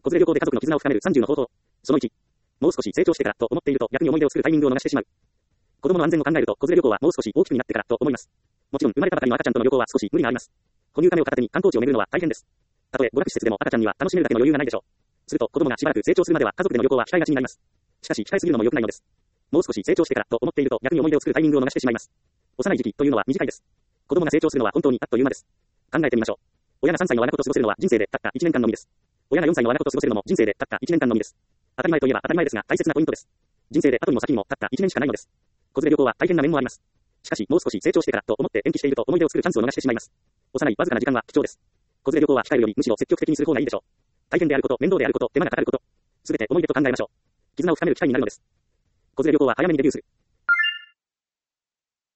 子連れ旅行で家族の絆を深める30の方法。その1。もう少し成長してからと思っていると逆に思い出を作るタイミングを逃してしまう。子供の安全を考えると子連れ旅行はもう少し大きくになってからと思います。もちろん生まれたばかりの赤ちゃんとの旅行は少し無理があります。哺乳亀を片手に観光地を巡るのは大変です。たとえ娯楽施設でも赤ちゃんには楽しめるだけの余裕がないでしょう。すると子供がしばらく成長するまでは家族での旅行は控えがちになります。しかし控えすぎるのも良くないのです。もう少し成長してからと思っていると逆に思い出を作るタイミングを逃してしまいます。幼い時期というのは短いです。子供が成長するのは本当にあっという間です。考えてみましょう。親が3歳の我が子と過ごせるのは人生でたった1年間のみです。親が4歳の我が子と過ごせるのも人生でたった1年間のみです。当たり前といえば当たり前ですが大切なポイントです。人生で後にも先にもたった1年しかないのです。子連れ旅行は大変な面もあります。しかしもう少し成長してからと思って延期していると思い出を作るチャンスを逃してしまいます。幼いわずかな時間は貴重です。子連れ旅行は控えるよりむしろ積極的にする方がいいでしょう。大変であること、面倒であること、手間がかかること、すべて思い出と考えましょう。絆を深める機会になるのです。子連れ旅行は早めにデビューする。